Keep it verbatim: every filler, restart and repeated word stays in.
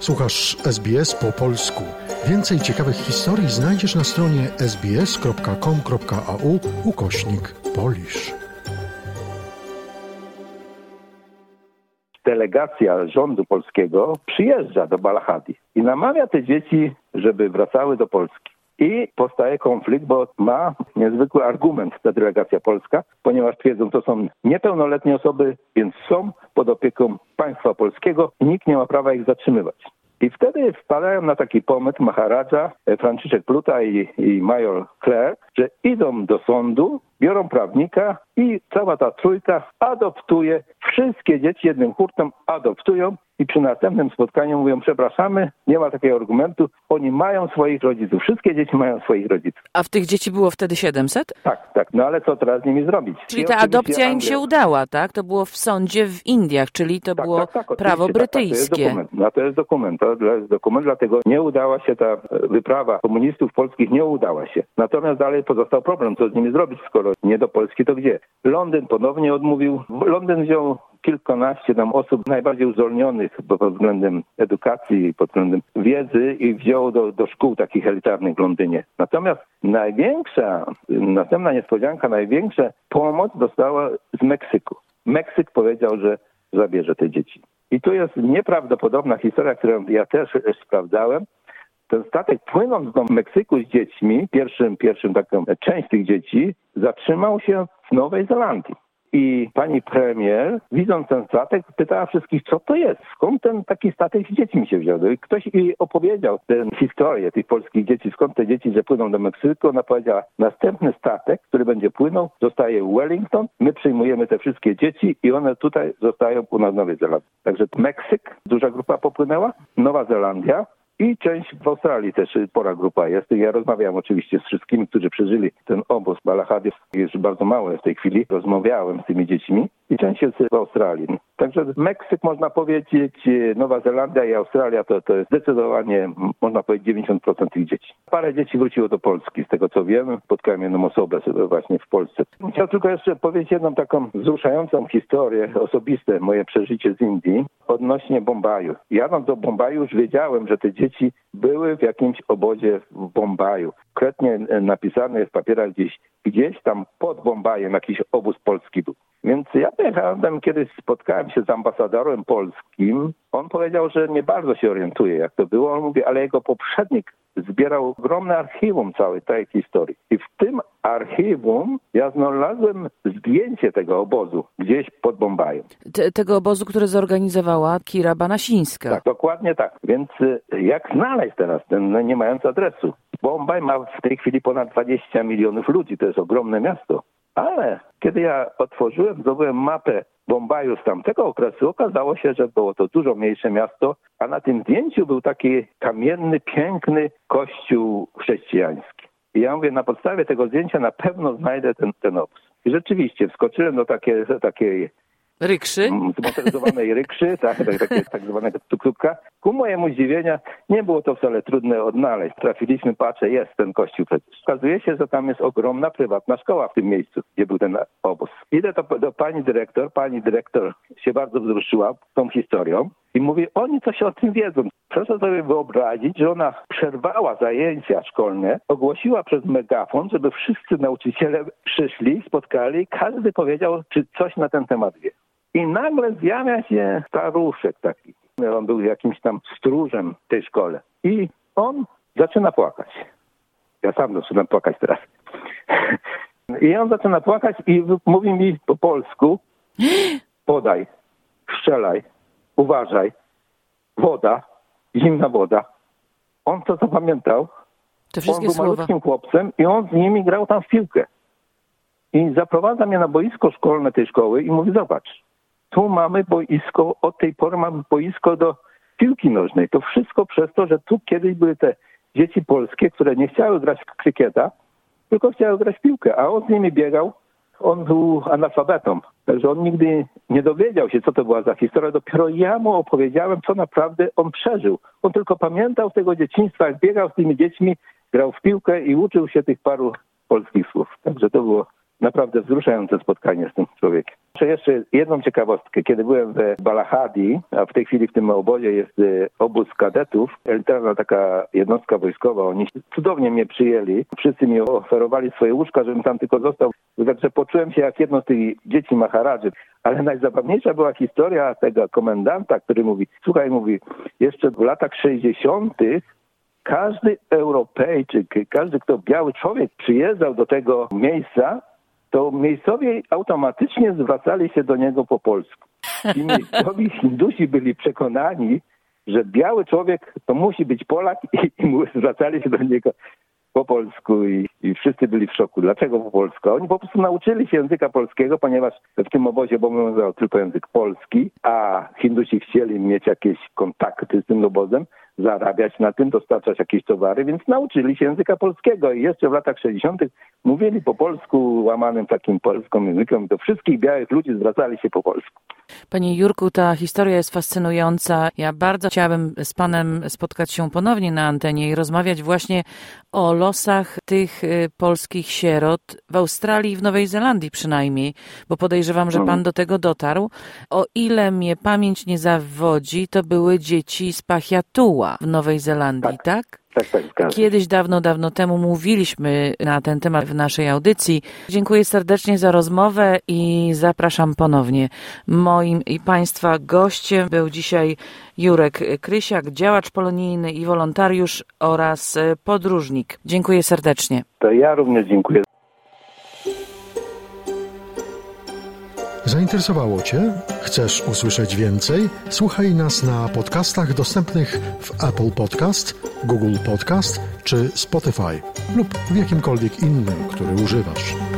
Słuchasz S B S po polsku. Więcej ciekawych historii znajdziesz na stronie sbs.com.au ukośnik Polish. Delegacja rządu polskiego przyjeżdża do Balachady i namawia te dzieci, żeby wracały do Polski. I powstaje konflikt, bo ma niezwykły argument ta delegacja polska, ponieważ twierdzą, to są niepełnoletnie osoby, więc są pod opieką państwa polskiego i nikt nie ma prawa ich zatrzymywać. I wtedy wpadają na taki pomysł Maharadża, Franciszek Pluta i, i major Clare, że idą do sądu, biorą prawnika i cała ta trójka adoptuje, wszystkie dzieci jednym hurtem adoptują i przy następnym spotkaniu mówią, przepraszamy, nie ma takiego argumentu, oni mają swoich rodziców, wszystkie dzieci mają swoich rodziców. A w tych dzieci było wtedy siedemset? Tak, tak, no ale co teraz z nimi zrobić? Czyli ta adopcja im się udała, tak? To było w sądzie w Indiach, czyli to tak, było tak, tak, prawo brytyjskie. Tak, tak, to jest dokument, no to jest dokument, to jest dokument, dlatego nie udała się ta wyprawa komunistów polskich, nie udała się. Natomiast dalej pozostał problem, co z nimi zrobić, skoro nie do Polski, to gdzie? Londyn ponownie odmówił, Londyn wziął kilkanaście tam osób najbardziej uzdolnionych pod względem edukacji, pod względem wiedzy i wziął do, do szkół takich elitarnych w Londynie. Natomiast największa, następna niespodzianka, największa pomoc dostała z Meksyku. Meksyk powiedział, że zabierze te dzieci. I tu jest nieprawdopodobna historia, którą ja też sprawdzałem. Ten statek, płynąc do Meksyku z dziećmi, pierwszym, pierwszym taką część tych dzieci, zatrzymał się w Nowej Zelandii. I pani premier, widząc ten statek, pytała wszystkich, co to jest, skąd ten taki statek z dziećmi się wziął. I ktoś jej opowiedział tę historię tych polskich dzieci, skąd te dzieci, że płyną do Meksyku. Ona powiedziała, następny statek, który będzie płynął, zostaje w Wellington, my przyjmujemy te wszystkie dzieci i one tutaj zostają u nas w Nowej Zelandii. Także Meksyk, duża grupa popłynęła, Nowa Zelandia, i część w Australii też spora grupa jest. Ja rozmawiałem oczywiście z wszystkimi, którzy przeżyli ten obóz Balachady. Jest bardzo mało w tej chwili. Rozmawiałem z tymi dziećmi i część jest w Australii. Także Meksyk, można powiedzieć, Nowa Zelandia i Australia to, to jest zdecydowanie, można powiedzieć, dziewięćdziesiąt procent tych dzieci. Parę dzieci wróciło do Polski, z tego co wiem. Spotkałem jedną osobę właśnie w Polsce. Chciałem tylko jeszcze powiedzieć jedną taką wzruszającą historię, osobiste moje przeżycie z Indii odnośnie Bombaju. Jadąc do Bombaju już wiedziałem, że te dzieci były w jakimś obozie w Bombaju. Konkretnie napisane jest w papierach gdzieś, gdzieś tam pod Bombajem jakiś obóz polski był. Więc ja pojechałem tam, kiedyś spotkałem się z ambasadorem polskim. On powiedział, że nie bardzo się orientuje, jak to było. On mówi, ale jego poprzednik zbierał ogromne archiwum całej tej historii. I w tym archiwum ja znalazłem zdjęcie tego obozu gdzieś pod Bombajem. Te, tego obozu, który zorganizowała Kira Banasińska. Tak, dokładnie tak. Więc jak znaleźć teraz ten, no nie mając adresu? Bombaj ma w tej chwili ponad dwadzieścia milionów ludzi. To jest ogromne miasto. Ale kiedy ja otworzyłem, zdobyłem mapę Bombaju z tamtego okresu, okazało się, że było to dużo mniejsze miasto, a na tym zdjęciu był taki kamienny, piękny kościół chrześcijański. I ja mówię, na podstawie tego zdjęcia na pewno znajdę ten, ten obóz. I rzeczywiście wskoczyłem do takiej, takiej rykszy? Zmotoryzowanej rykszy, tak, tak, tak, tak zwanego tuk-tuka. Ku mojemu zdziwienia nie było to wcale trudne odnaleźć. Trafiliśmy, patrzę, jest ten kościół przecież. Okazuje się, że tam jest ogromna prywatna szkoła w tym miejscu, gdzie był ten obóz. Idę do, do pani dyrektor, pani dyrektor się bardzo wzruszyła tą historią i mówi, oni coś o tym wiedzą. Proszę sobie wyobrazić, że ona przerwała zajęcia szkolne, ogłosiła przez megafon, żeby wszyscy nauczyciele przyszli, spotkali i każdy powiedział, czy coś na ten temat wie. I nagle zjawia się staruszek taki. On był jakimś tam stróżem w tej szkole. I on zaczyna płakać. Ja sam zaczynam płakać teraz. I on zaczyna płakać i mówi mi po polsku, podaj, strzelaj, uważaj, woda, zimna woda. On to zapamiętał. Te wszystkie on był słowa. malutkim chłopcem i on z nimi grał tam w piłkę. I zaprowadza mnie na boisko szkolne tej szkoły i mówi, zobacz, tu mamy boisko, od tej pory mamy boisko do piłki nożnej. To wszystko przez to, że tu kiedyś były te dzieci polskie, które nie chciały grać w krykieta, tylko chciały grać w piłkę, a on z nimi biegał. On był analfabetą, także on nigdy nie dowiedział się, co to była za historia. Dopiero ja mu opowiedziałem, co naprawdę on przeżył. On tylko pamiętał z tego dzieciństwa, jak biegał z tymi dziećmi, grał w piłkę i uczył się tych paru polskich słów. Także to było naprawdę wzruszające spotkanie z tym człowiekiem. Muszę jeszcze jedną ciekawostkę. Kiedy byłem w Balahadi, a w tej chwili w tym obozie jest obóz kadetów, elitarna taka jednostka wojskowa, oni cudownie mnie przyjęli. Wszyscy mi oferowali swoje łóżka, żebym tam tylko został. Także poczułem się jak jedno z tych dzieci Maharadży. Ale najzabawniejsza była historia tego komendanta, który mówi, słuchaj, mówi, jeszcze w latach sześćdziesiątych każdy Europejczyk, każdy, kto biały człowiek przyjeżdżał do tego miejsca, to miejscowi automatycznie zwracali się do niego po polsku. I miejscowi Hindusi byli przekonani, że biały człowiek to musi być Polak i, i zwracali się do niego po polsku i, i wszyscy byli w szoku. Dlaczego po polsku? Oni po prostu nauczyli się języka polskiego, ponieważ w tym obozie obowiązywał tylko język polski, a Hindusi chcieli mieć jakieś kontakty z tym obozem, zarabiać na tym, dostarczać jakieś towary, więc nauczyli się języka polskiego i jeszcze w latach sześćdziesiątych mówili po polsku, łamanym takim polskim językiem i do wszystkich białych ludzi zwracali się po polsku. Panie Jurku, ta historia jest fascynująca. Ja bardzo chciałabym z panem spotkać się ponownie na antenie i rozmawiać właśnie o losach tych y, polskich sierot w Australii i w Nowej Zelandii przynajmniej, bo podejrzewam, że pan do tego dotarł. O ile mnie pamięć nie zawodzi, to były dzieci z Pahiatua w Nowej Zelandii, tak? tak? Tak, tak, zgadzam. Kiedyś dawno, dawno temu mówiliśmy na ten temat w naszej audycji. Dziękuję serdecznie za rozmowę i zapraszam ponownie. Moim i państwa gościem był dzisiaj Jurek Krysiak, działacz polonijny i wolontariusz oraz podróżnik. Dziękuję serdecznie. To ja również dziękuję. Zainteresowało Cię? Chcesz usłyszeć więcej? Słuchaj nas na podcastach dostępnych w Apple Podcast, Google Podcast czy Spotify lub w jakimkolwiek innym, który używasz.